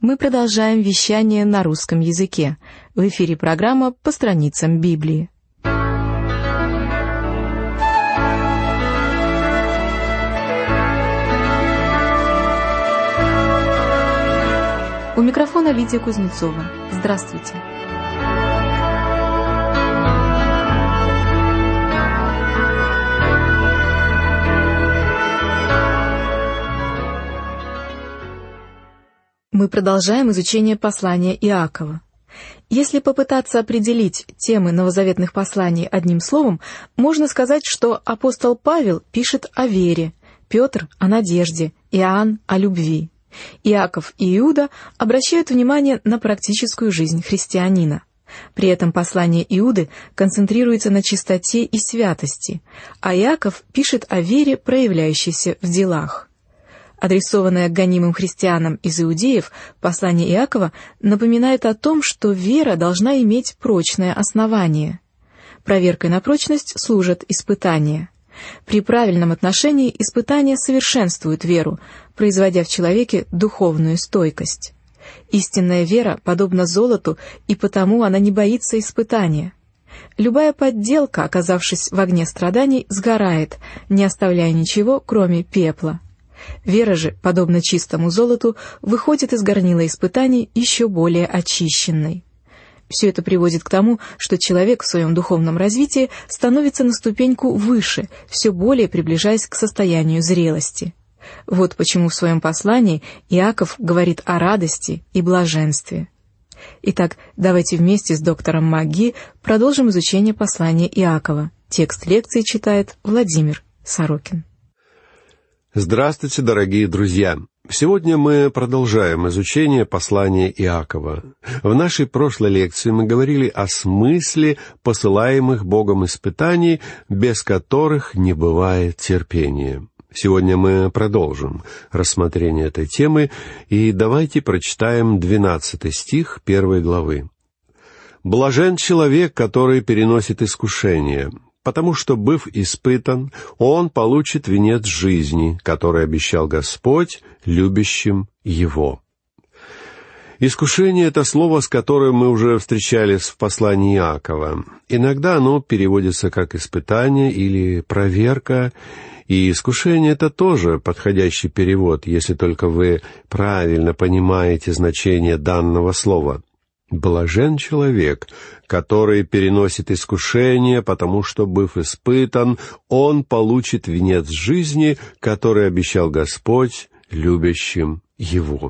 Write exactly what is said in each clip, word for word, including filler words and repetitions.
Мы продолжаем вещание на русском языке. В эфире программа «По страницам Библии». У микрофона Лидия Кузнецова. Здравствуйте. Мы продолжаем изучение послания Иакова. Если попытаться определить темы новозаветных посланий одним словом, можно сказать, что апостол Павел пишет о вере, Петр — о надежде, Иоанн — о любви. Иаков и Иуда обращают внимание на практическую жизнь христианина. При этом послание Иуды концентрируется на чистоте и святости, а Иаков пишет о вере, проявляющейся в делах. Адресованное гонимым христианам из иудеев, послание Иакова напоминает о том, что вера должна иметь прочное основание. Проверкой на прочность служат испытания. При правильном отношении испытания совершенствуют веру, производя в человеке духовную стойкость. Истинная вера подобна золоту, и потому она не боится испытания. Любая подделка, оказавшись в огне страданий, сгорает, не оставляя ничего, кроме пепла. Вера же, подобно чистому золоту, выходит из горнила испытаний еще более очищенной. Все это приводит к тому, что человек в своем духовном развитии становится на ступеньку выше, все более приближаясь к состоянию зрелости. Вот почему в своем послании Иаков говорит о радости и блаженстве. Итак, давайте вместе с доктором МакГи продолжим изучение послания Иакова. Текст лекции читает Владимир Сорокин. Здравствуйте, дорогие друзья! Сегодня мы продолжаем изучение послания Иакова. В нашей прошлой лекции мы говорили о смысле посылаемых Богом испытаний, без которых не бывает терпения. Сегодня мы продолжим рассмотрение этой темы, и давайте прочитаем двенадцатый стих первой главы. «Блажен человек, который переносит искушение, потому что, быв испытан, он получит венец жизни, который обещал Господь любящим его». Искушение — это слово, с которым мы уже встречались в послании Иакова. Иногда оно переводится как испытание или проверка, и искушение — это тоже подходящий перевод, если только вы правильно понимаете значение данного слова. «Блажен человек, который переносит искушение, потому что, быв испытан, он получит венец жизни, который обещал Господь любящим его».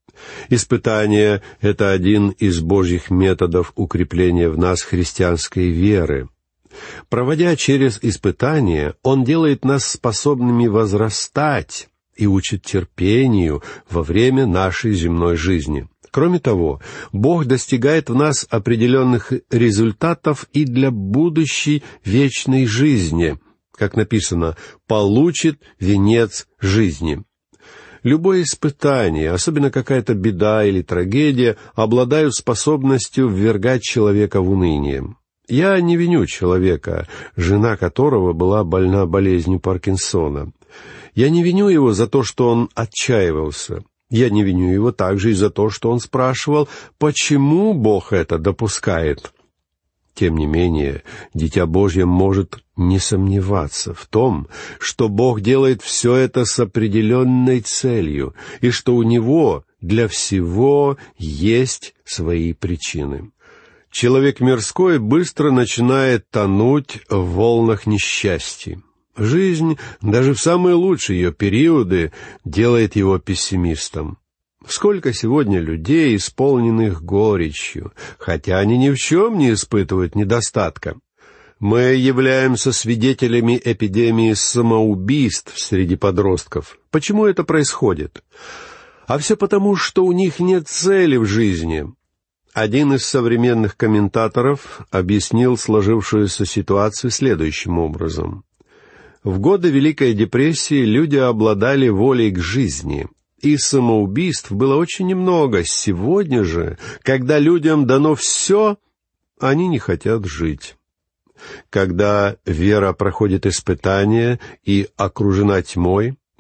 Испытание — это один из Божьих методов укрепления в нас христианской веры. Проводя через испытания, Он делает нас способными возрастать и учит терпению во время нашей земной жизни. Кроме того, Бог достигает в нас определенных результатов и для будущей вечной жизни, как написано, «получит венец жизни». Любое испытание, особенно какая-то беда или трагедия, обладают способностью ввергать человека в уныние. Я не виню человека, жена которого была больна болезнью Паркинсона. Я не виню его за то, что он отчаивался. Я не виню его также и за то, что он спрашивал, почему Бог это допускает. Тем не менее, Дитя Божье может не сомневаться в том, что Бог делает все это с определенной целью, и что у Него для всего есть свои причины. Человек мирской быстро начинает тонуть в волнах несчастья. Жизнь, даже в самые лучшие ее периоды, делает его пессимистом. Сколько сегодня людей, исполненных горечью, хотя они ни в чем не испытывают недостатка. Мы являемся свидетелями эпидемии самоубийств среди подростков. Почему это происходит? А все потому, что у них нет цели в жизни. Один из современных комментаторов объяснил сложившуюся ситуацию следующим образом. В годы Великой депрессии люди обладали волей к жизни, и самоубийств было очень немного. Сегодня же, когда людям дано все, они не хотят жить. Когда вера проходит испытания и окружена тьмой,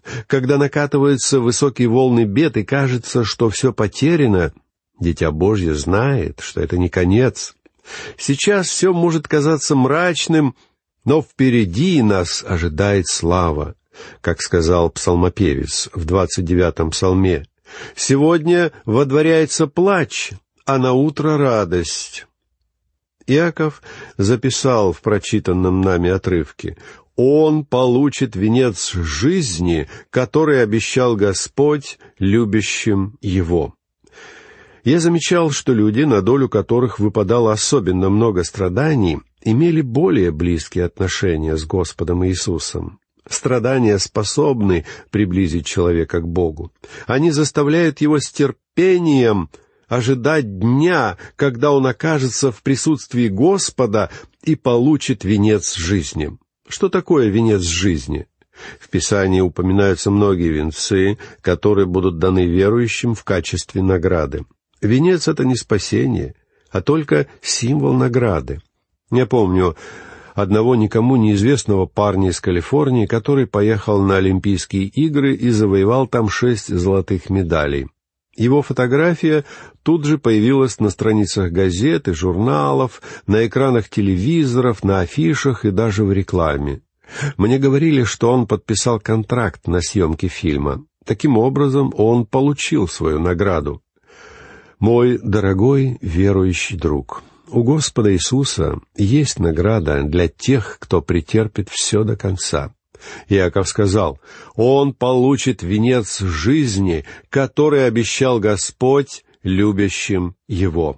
Когда накатываются высокие волны бед и кажется, что все потеряно, Дитя Божье знает, что это не конец. Сейчас все может казаться мрачным, но впереди нас ожидает слава, как сказал псалмопевец в двадцать девятом псалме. «Сегодня водворяется плач, а наутро радость». Иаков записал в прочитанном нами отрывке: «Он получит венец жизни, который обещал Господь любящим его». Я замечал, что люди, на долю которых выпадало особенно много страданий, имели более близкие отношения с Господом Иисусом. Страдания способны приблизить человека к Богу. Они заставляют его с терпением ожидать дня, когда он окажется в присутствии Господа и получит венец жизни. Что такое венец жизни? В Писании упоминаются многие венцы, которые будут даны верующим в качестве награды. Венец — это не спасение, а только символ награды. Я помню одного никому неизвестного парня из Калифорнии, который поехал на Олимпийские игры и завоевал там шесть золотых медалей. Его фотография тут же появилась на страницах газет и журналов, на экранах телевизоров, на афишах и даже в рекламе. Мне говорили, что он подписал контракт на съемки фильма. Таким образом, он получил свою награду. Мой дорогой верующий друг, у Господа Иисуса есть награда для тех, кто претерпит все до конца. Иаков сказал: «Он получит венец жизни, который обещал Господь любящим его».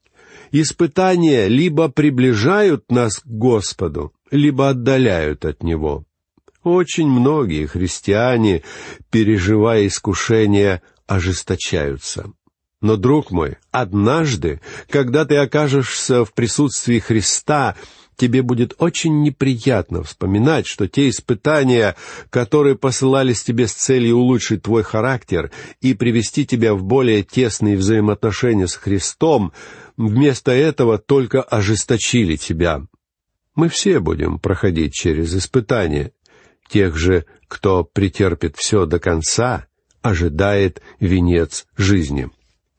Испытания либо приближают нас к Господу, либо отдаляют от Него. Очень многие христиане, переживая искушения, ожесточаются. Но, друг мой, однажды, когда ты окажешься в присутствии Христа, тебе будет очень неприятно вспоминать, что те испытания, которые посылались тебе с целью улучшить твой характер и привести тебя в более тесные взаимоотношения с Христом, вместо этого только ожесточили тебя. Мы все будем проходить через испытания. Тех же, кто претерпит все до конца, ожидает венец жизни.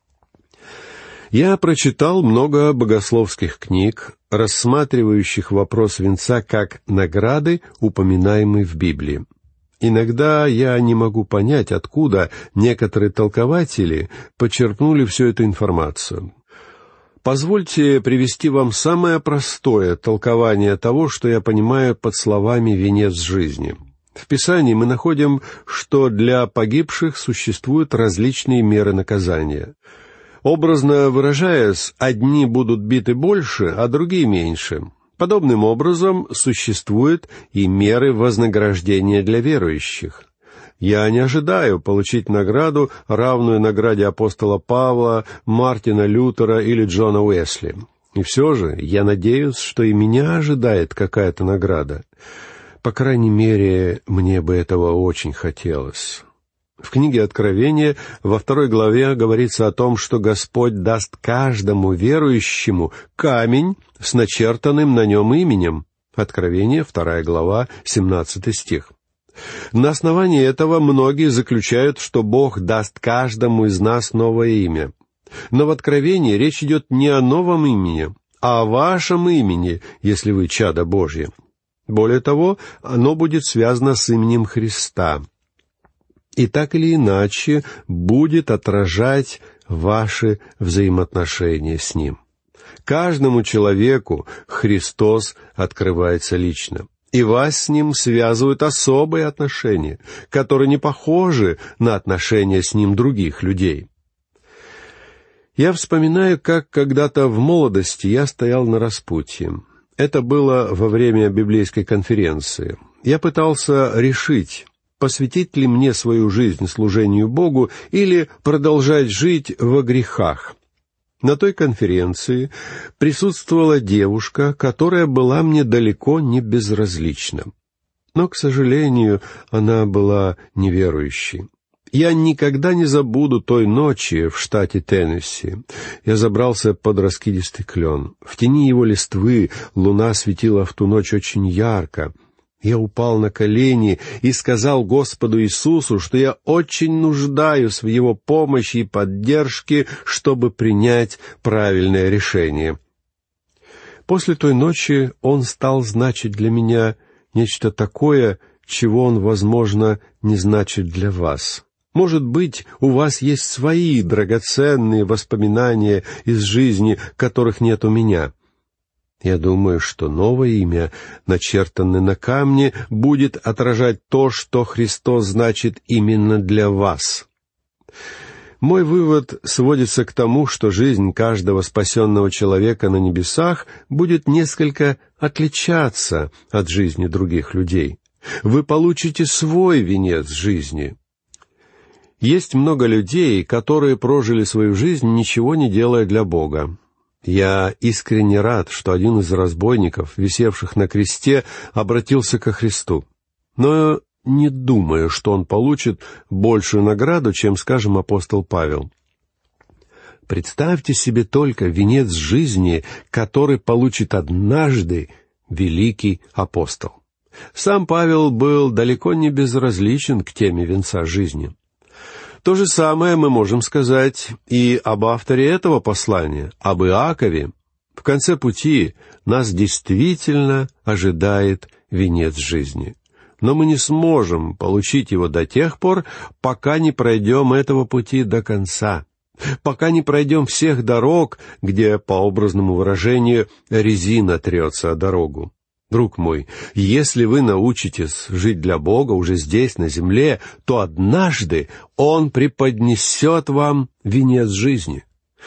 Я прочитал много богословских книг, рассматривающих вопрос венца как награды, упоминаемой в Библии. Иногда я не могу понять, откуда некоторые толкователи почерпнули всю эту информацию. Позвольте привести вам самое простое толкование того, что я понимаю под словами «венец жизни». В Писании мы находим, что для погибших существуют различные меры наказания. Образно выражаясь, одни будут биты больше, а другие меньше. Подобным образом существуют и меры вознаграждения для верующих. Я не ожидаю получить награду, равную награде апостола Павла, Мартина Лютера или Джона Уэсли. И все же я надеюсь, что и меня ожидает какая-то награда. По крайней мере, мне бы этого очень хотелось. В книге Откровения во второй главе говорится о том, что Господь даст каждому верующему камень с начертанным на нем именем. Откровение, вторая глава, семнадцатый стих. На основании этого многие заключают, что Бог даст каждому из нас новое имя. Но в Откровении речь идет не о новом имени, а о вашем имени, если вы чадо Божье. Более того, оно будет связано с именем Христа. И так или иначе будет отражать ваши взаимоотношения с Ним. Каждому человеку Христос открывается лично, и вас с Ним связывают особые отношения, которые не похожи на отношения с Ним других людей. Я вспоминаю, как когда-то в молодости я стоял на распутье. Это было во время библейской конференции. Я пытался решить, посвятить ли мне свою жизнь служению Богу или продолжать жить во грехах. На той конференции присутствовала девушка, которая была мне далеко не безразлична. Но, к сожалению, она была неверующей. Я никогда не забуду той ночи в штате Теннесси. Я забрался под раскидистый клен. В тени его листвы луна светила в ту ночь очень ярко. Я упал на колени и сказал Господу Иисусу, что я очень нуждаюсь в Его помощи и поддержке, чтобы принять правильное решение. После той ночи Он стал значить для меня нечто такое, чего Он, возможно, не значит для вас. Может быть, у вас есть свои драгоценные воспоминания из жизни, которых нет у меня. Я думаю, что новое имя, начертанное на камне, будет отражать то, что Христос значит именно для вас. Мой вывод сводится к тому, что жизнь каждого спасенного человека на небесах будет несколько отличаться от жизни других людей. Вы получите свой венец жизни. Есть много людей, которые прожили свою жизнь, ничего не делая для Бога. Я искренне рад, что один из разбойников, висевших на кресте, обратился ко Христу. Но не думаю, что он получит большую награду, чем, скажем, апостол Павел. Представьте себе только венец жизни, который получит однажды великий апостол. Сам Павел был далеко не безразличен к теме венца жизни. То же самое мы можем сказать и об авторе этого послания, об Иакове. В конце пути нас действительно ожидает венец жизни. Но мы не сможем получить его до тех пор, пока не пройдем этого пути до конца, пока не пройдем всех дорог, где, по образному выражению, резина трется о дорогу. Друг мой, если вы научитесь жить для Бога уже здесь, на земле, то однажды Он преподнесет вам венец жизни.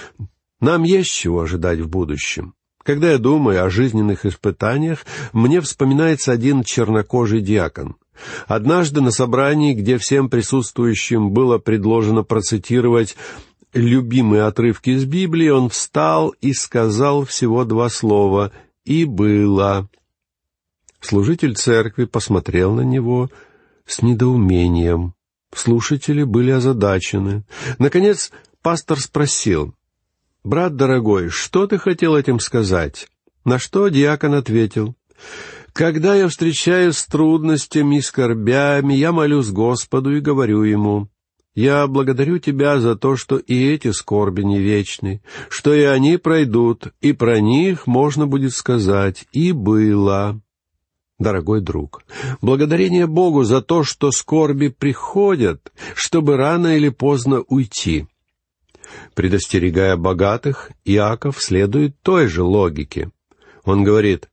Нам есть чего ожидать в будущем. Когда я думаю о жизненных испытаниях, мне вспоминается один чернокожий диакон. Однажды на собрании, где всем присутствующим было предложено процитировать любимые отрывки из Библии, он встал и сказал всего два слова «и было». Служитель церкви посмотрел на него с недоумением. Слушатели были озадачены. Наконец, пастор спросил: «Брат дорогой, что ты хотел этим сказать?» На что диакон ответил: «Когда я встречаюсь с трудностями и скорбями, я молюсь Господу и говорю Ему: я благодарю Тебя за то, что и эти скорби не вечны, что и они пройдут, и про них можно будет сказать «и было». Дорогой друг, благодарение Богу за то, что скорби приходят, чтобы рано или поздно уйти. Предостерегая богатых, Иаков следует той же логике. Он говорит: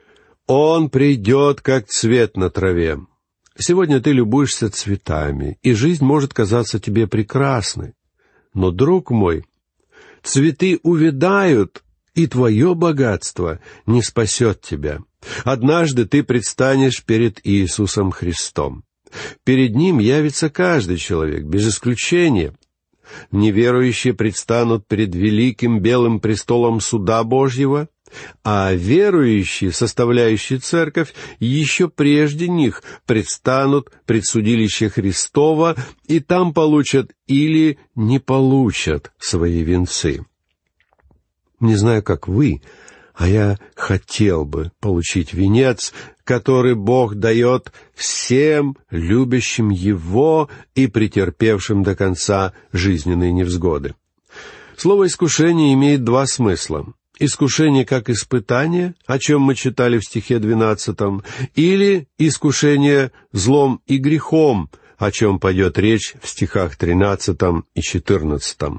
«Он придет, как цвет на траве». Сегодня ты любуешься цветами, и жизнь может казаться тебе прекрасной. Но, друг мой, цветы увядают, и твое богатство не спасет тебя. Однажды ты предстанешь перед Иисусом Христом. Перед Ним явится каждый человек, без исключения. Неверующие предстанут перед великим белым престолом суда Божьего, а верующие, составляющие церковь, еще прежде них предстанут пред судилище Христово, и там получат или не получат свои венцы. Не знаю, как вы, а я хотел бы получить венец, который Бог дает всем любящим Его и претерпевшим до конца жизненные невзгоды. Слово «искушение» имеет два смысла. Искушение как испытание, о чем мы читали в стихе двенадцатом, или искушение злом и грехом, о чем пойдет речь в стихах тринадцатом и четырнадцатом.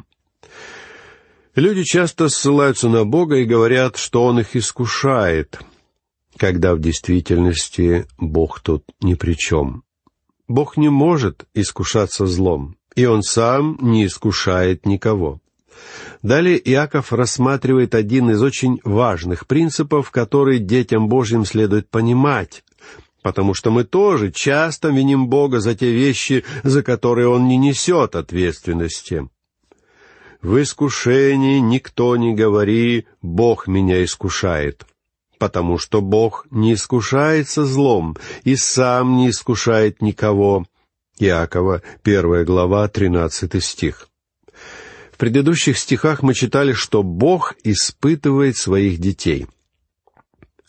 Люди часто ссылаются на Бога и говорят, что Он их искушает, когда в действительности Бог тут ни при чем. Бог не может искушаться злом, и Он сам не искушает никого. Далее Иаков рассматривает один из очень важных принципов, который детям Божьим следует понимать, потому что мы тоже часто виним Бога за те вещи, за которые Он не несет ответственности. «В искушении никто не говори: Бог меня искушает, потому что Бог не искушается злом и сам не искушает никого». Иакова, первая глава, тринадцатый стих. В предыдущих стихах мы читали, что Бог испытывает своих детей.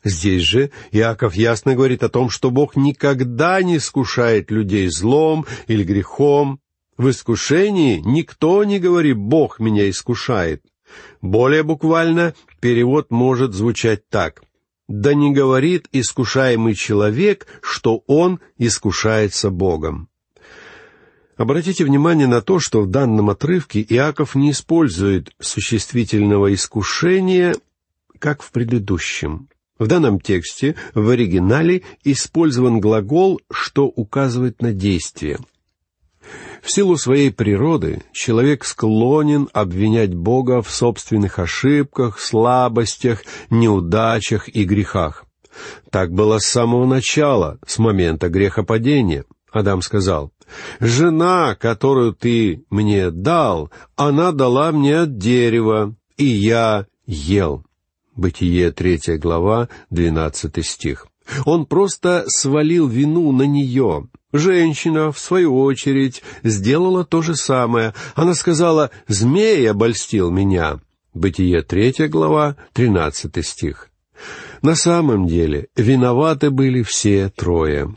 Здесь же Иаков ясно говорит о том, что Бог никогда не искушает людей злом или грехом. В искушении никто не говорит «Бог меня искушает». Более буквально перевод может звучать так: «Да не говорит искушаемый человек, что он искушается Богом». Обратите внимание на то, что в данном отрывке Иаков не использует существительного искушения, как в предыдущем. В данном тексте в оригинале использован глагол, что указывает на действие. В силу своей природы человек склонен обвинять Бога в собственных ошибках, слабостях, неудачах и грехах. Так было с самого начала, с момента грехопадения. Адам сказал: «Жена, которую ты мне дал, она дала мне от дерева, и я ел». Бытие, третья глава, двенадцатый стих. Он просто свалил вину на нее. Женщина, в свою очередь, сделала то же самое. Она сказала: «Змей обольстил меня». Бытие, третья глава, тринадцатый стих. На самом деле, виноваты были все трое.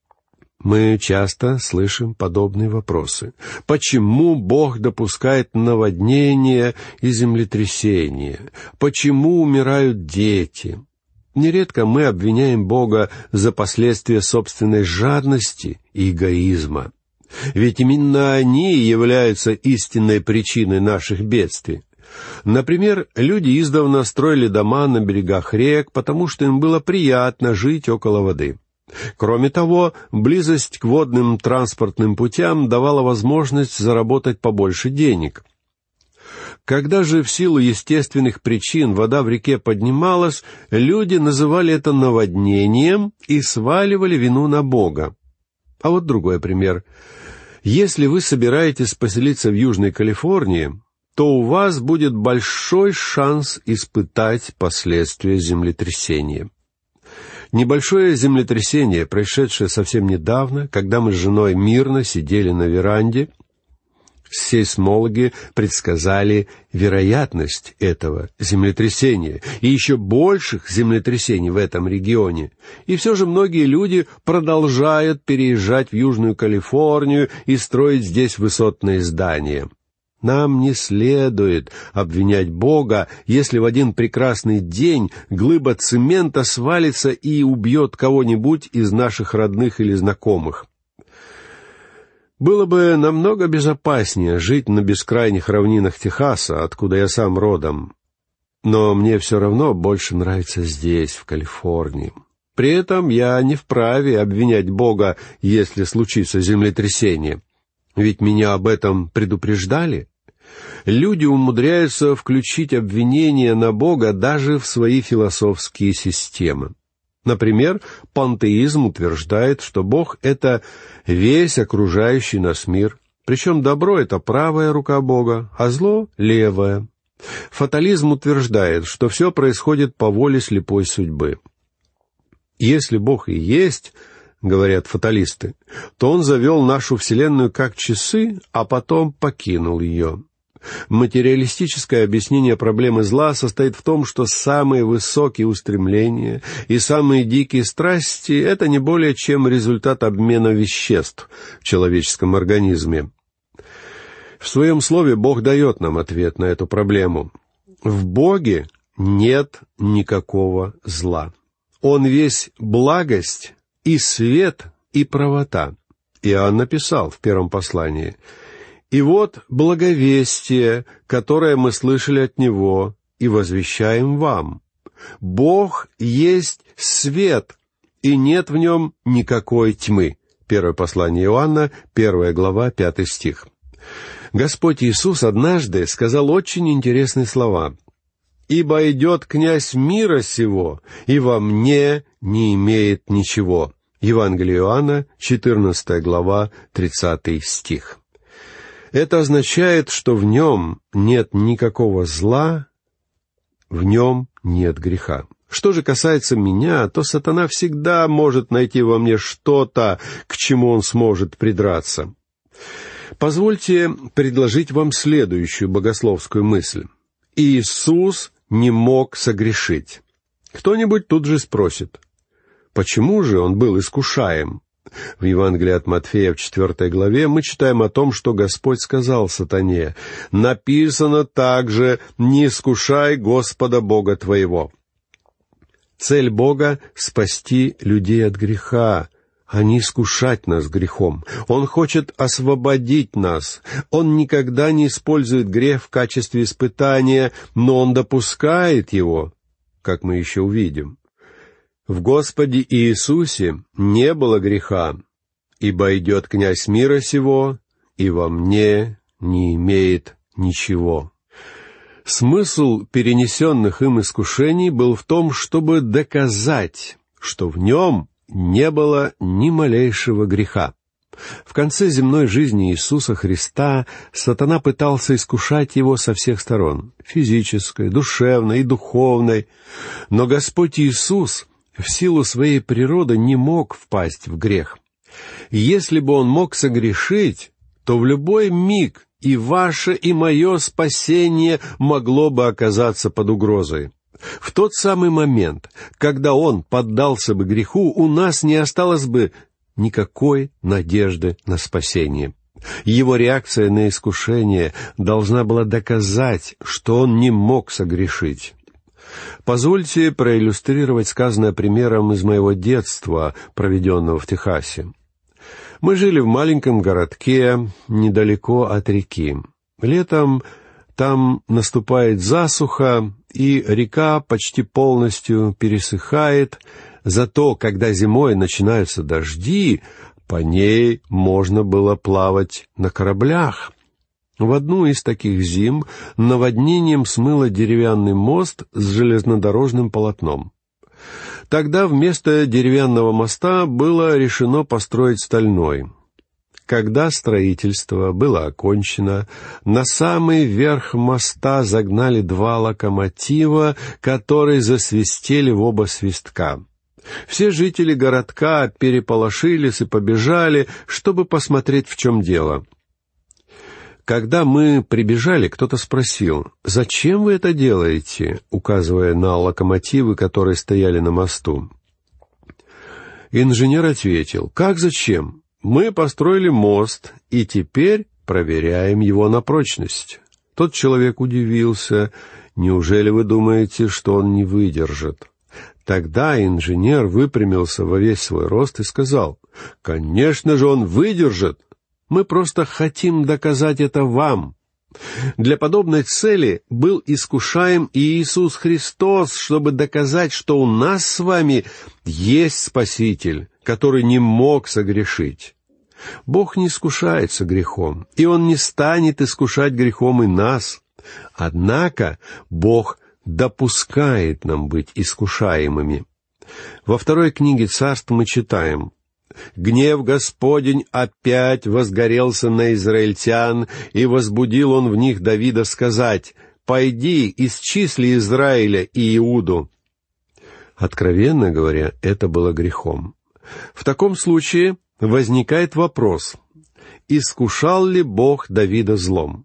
Мы часто слышим подобные вопросы. Почему Бог допускает наводнения и землетрясения? Почему умирают дети? Нередко мы обвиняем Бога за последствия собственной жадности и эгоизма. Ведь именно они являются истинной причиной наших бедствий. Например, люди издавна строили дома на берегах рек, потому что им было приятно жить около воды. Кроме того, близость к водным транспортным путям давала возможность заработать побольше денег. Когда же в силу естественных причин вода в реке поднималась, люди называли это наводнением и сваливали вину на Бога. А вот другой пример. Если вы собираетесь поселиться в Южной Калифорнии, то у вас будет большой шанс испытать последствия землетрясения. Небольшое землетрясение, происшедшее совсем недавно, когда мы с женой мирно сидели на веранде, сейсмологи предсказали вероятность этого землетрясения и еще больших землетрясений в этом регионе. И все же многие люди продолжают переезжать в Южную Калифорнию и строить здесь высотные здания. Нам не следует обвинять Бога, если в один прекрасный день глыба цемента свалится и убьет кого-нибудь из наших родных или знакомых. Было бы намного безопаснее жить на бескрайних равнинах Техаса, откуда я сам родом. Но мне все равно больше нравится здесь, в Калифорнии. При этом я не вправе обвинять Бога, если случится землетрясение. Ведь меня об этом предупреждали. Люди умудряются включить обвинения на Бога даже в свои философские системы. Например, пантеизм утверждает, что Бог — это весь окружающий нас мир, причем добро — это правая рука Бога, а зло — левая. Фатализм утверждает, что все происходит по воле слепой судьбы. Если Бог и есть, говорят фаталисты, то Он завел нашу Вселенную как часы, а потом покинул ее. Материалистическое объяснение проблемы зла состоит в том, что самые высокие устремления и самые дикие страсти — это не более чем результат обмена веществ в человеческом организме. В Своем Слове Бог дает нам ответ на эту проблему. В Боге нет никакого зла. Он весь благость и свет и правота. Иоанн написал в первом послании: «И вот благовестие, которое мы слышали от Него, и возвещаем вам. Бог есть свет, и нет в Нем никакой тьмы». Первое послание Иоанна, первая глава, пятый стих. Господь Иисус однажды сказал очень интересные слова: «Ибо идет князь мира сего, и во мне не имеет ничего». Евангелие Иоанна, четырнадцатая глава, тридцатый стих. Это означает, что в нем нет никакого зла, в нем нет греха. Что же касается меня, то сатана всегда может найти во мне что-то, к чему он сможет придраться. Позвольте предложить вам следующую богословскую мысль. Иисус не мог согрешить. Кто-нибудь тут же спросит: почему же он был искушаем? В Евангелии от Матфея в четвертой главе мы читаем о том, что Господь сказал сатане: «Написано также: не искушай Господа Бога твоего». Цель Бога — спасти людей от греха, а не искушать нас грехом. Он хочет освободить нас. Он никогда не использует грех в качестве испытания, но Он допускает его, как мы еще увидим. В Господе Иисусе не было греха, ибо идет князь мира сего, и во мне не имеет ничего. Смысл перенесенных им искушений был в том, чтобы доказать, что в нем не было ни малейшего греха. В конце земной жизни Иисуса Христа сатана пытался искушать его со всех сторон — физической, душевной и духовной. Но Господь Иисус в силу своей природы не мог впасть в грех. Если бы Он мог согрешить, то в любой миг и ваше, и мое спасение могло бы оказаться под угрозой. В тот самый момент, когда Он поддался бы греху, у нас не осталось бы никакой надежды на спасение. Его реакция на искушение должна была доказать, что Он не мог согрешить. Позвольте проиллюстрировать сказанное примером из моего детства, проведенного в Техасе. Мы жили в маленьком городке недалеко от реки. Летом там наступает засуха, и река почти полностью пересыхает. Зато, когда зимой начинаются дожди, по ней можно было плавать на кораблях. В одну из таких зим наводнением смыло деревянный мост с железнодорожным полотном. Тогда вместо деревянного моста было решено построить стальной. Когда строительство было окончено, на самый верх моста загнали два локомотива, которые засвистели в оба свистка. Все жители городка переполошились и побежали, чтобы посмотреть, в чем дело. Когда мы прибежали, кто-то спросил: «Зачем вы это делаете?», указывая на локомотивы, которые стояли на мосту. Инженер ответил: «Как зачем? Мы построили мост, и теперь проверяем его на прочность». Тот человек удивился: «Неужели вы думаете, что он не выдержит?» Тогда инженер выпрямился во весь свой рост и сказал: «Конечно же он выдержит! Мы просто хотим доказать это вам». Для подобной цели был искушаем и Иисус Христос, чтобы доказать, что у нас с вами есть Спаситель, который не мог согрешить. Бог не искушается грехом, и Он не станет искушать грехом и нас. Однако Бог допускает нам быть искушаемыми. Во второй книге Царств мы читаем: «Гнев Господень опять возгорелся на израильтян, и возбудил Он в них Давида сказать: пойди, исчисли Израиля и Иуду». Откровенно говоря, это было грехом. В таком случае возникает вопрос: искушал ли Бог Давида злом?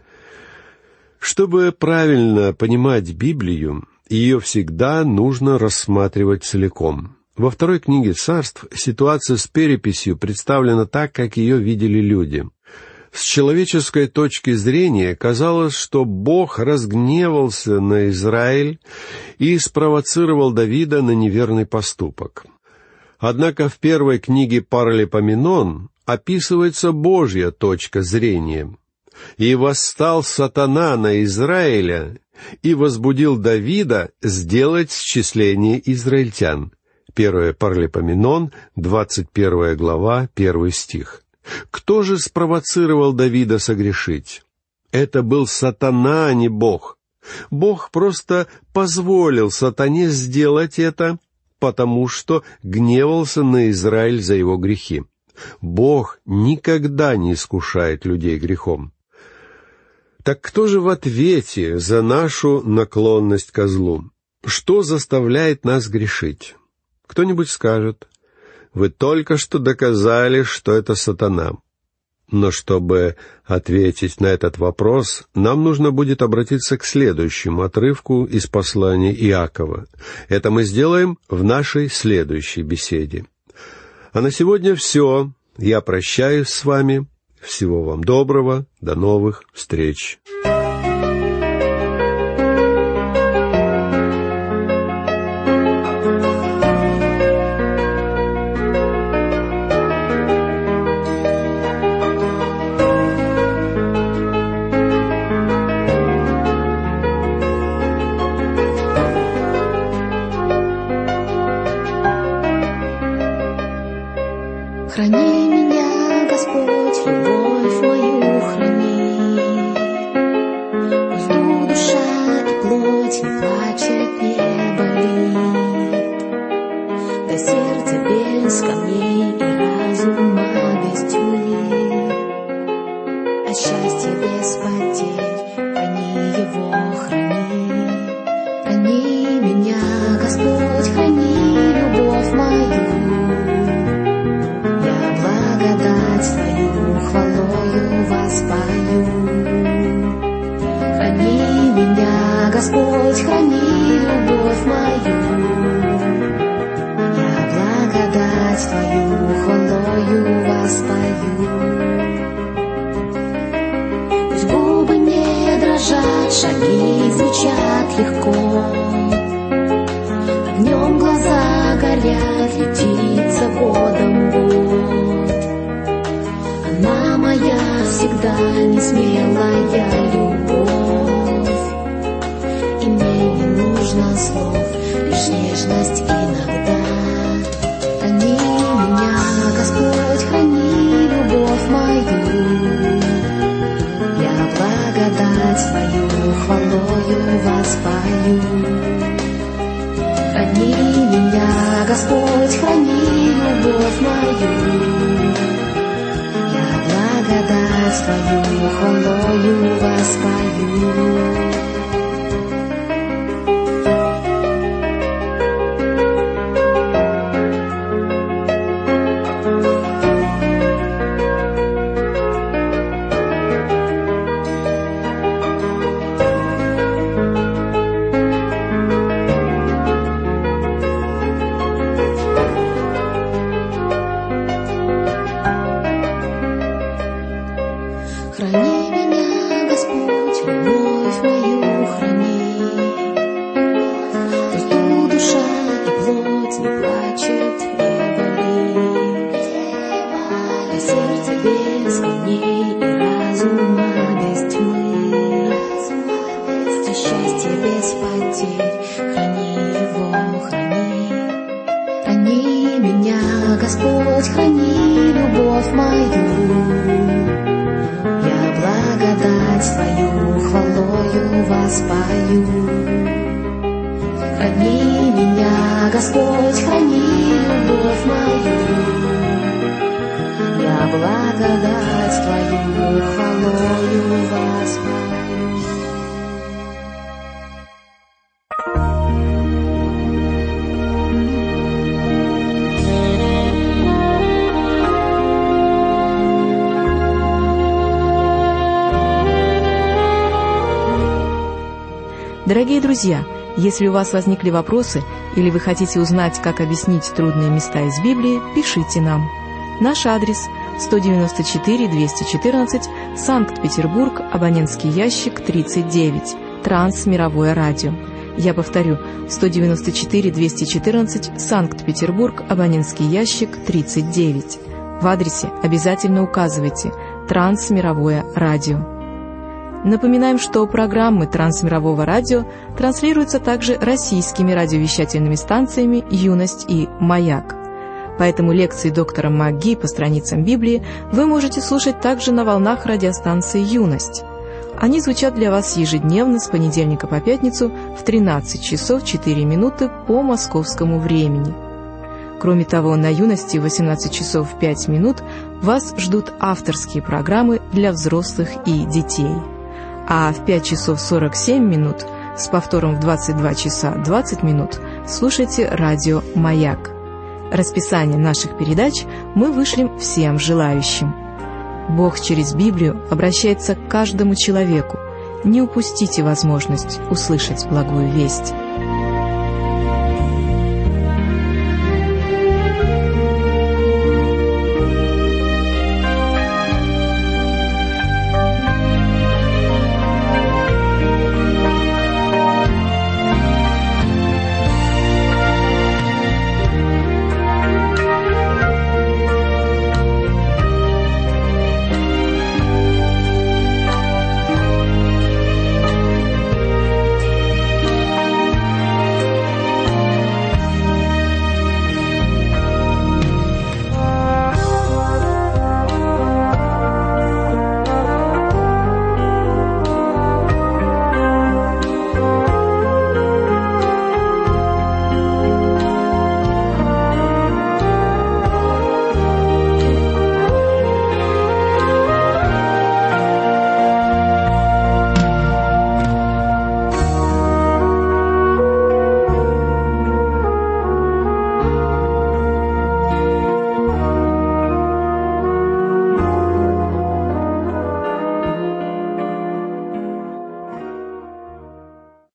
Чтобы правильно понимать Библию, ее всегда нужно рассматривать целиком. Во второй книге Царств ситуация с переписью представлена так, как ее видели люди. С человеческой точки зрения казалось, что Бог разгневался на Израиль и спровоцировал Давида на неверный поступок. Однако в первой книге Паралипоменон описывается Божья точка зрения. «И восстал сатана на Израиля, и возбудил Давида сделать счисление израильтян». Первое Паралипоменон, двадцать первая глава, первый стих. Кто же спровоцировал Давида согрешить? Это был сатана, а не Бог. Бог просто позволил сатане сделать это, потому что гневался на Израиль за его грехи. Бог никогда не искушает людей грехом. Так кто же в ответе за нашу наклонность ко злу? Что заставляет нас грешить? Кто-нибудь скажет: «Вы только что доказали, что это сатана». Но чтобы ответить на этот вопрос, нам нужно будет обратиться к следующему отрывку из послания Иакова. Это мы сделаем в нашей следующей беседе. А на сегодня все. Я прощаюсь с вами. Всего вам доброго. До новых встреч. Храни меня, Господь, любовь мою храни. Пусть дух, душа и плоть не плачет, не болит. Да сердце без камней и разума без тьмы. А счастье без потерь, храни его, храни. Храни меня, Господь, храни любовь мою. Твою хвалою воспою. Храни меня, Господь, храни любовь мою. Я благодать Твою хвалою воспою. Пусть губы не дрожат, шаги звучат легко. Огнем глаза горят, летится годом год. Она моя всегда несмелая любовь, и мне не нужно слов, лишь нежность иногда. Храни меня, Господь, храни любовь мою. Я благодать Твою хвалою воспою. Храни меня, Господь, храни любовь мою. Благодать Твою хвалою воспою. Храни меня, Господь, любовь мою храни. Пусть дух, душа и плоть не плачет, не болит. А сердце без камней и разума без тьмы. А счастье без потерь, храни его, храни. Храни меня, Господь, храни любовь мою. Благодать Твою хвалою воспою. Храни меня, Господь, храни любовь мою. Я благодать Твою хвалою воспою. Дорогие друзья, если у вас возникли вопросы или вы хотите узнать, как объяснить трудные места из Библии, пишите нам. Наш адрес сто девяносто четыре двести четырнадцать, Санкт-Петербург, абонентский ящик тридцать девять, Трансмировое радио. Я повторю, сто девяносто четыре двести четырнадцать, Санкт-Петербург, абонентский ящик тридцать девять. В адресе обязательно указывайте «Трансмировое радио». Напоминаем, что программы Трансмирового радио транслируются также российскими радиовещательными станциями «Юность» и «Маяк». Поэтому лекции доктора МакГи по страницам Библии вы можете слушать также на волнах радиостанции «Юность». Они звучат для вас ежедневно с понедельника по пятницу в тринадцать часов четыре минуты по московскому времени. Кроме того, на «Юности» в восемнадцать часов пять минут вас ждут авторские программы для взрослых и детей. А в пять часов сорок семь минут с повтором в двадцать два часа двадцать минут слушайте радио «Маяк». Расписание наших передач мы вышлем всем желающим. Бог через Библию обращается к каждому человеку. Не упустите возможность услышать благую весть.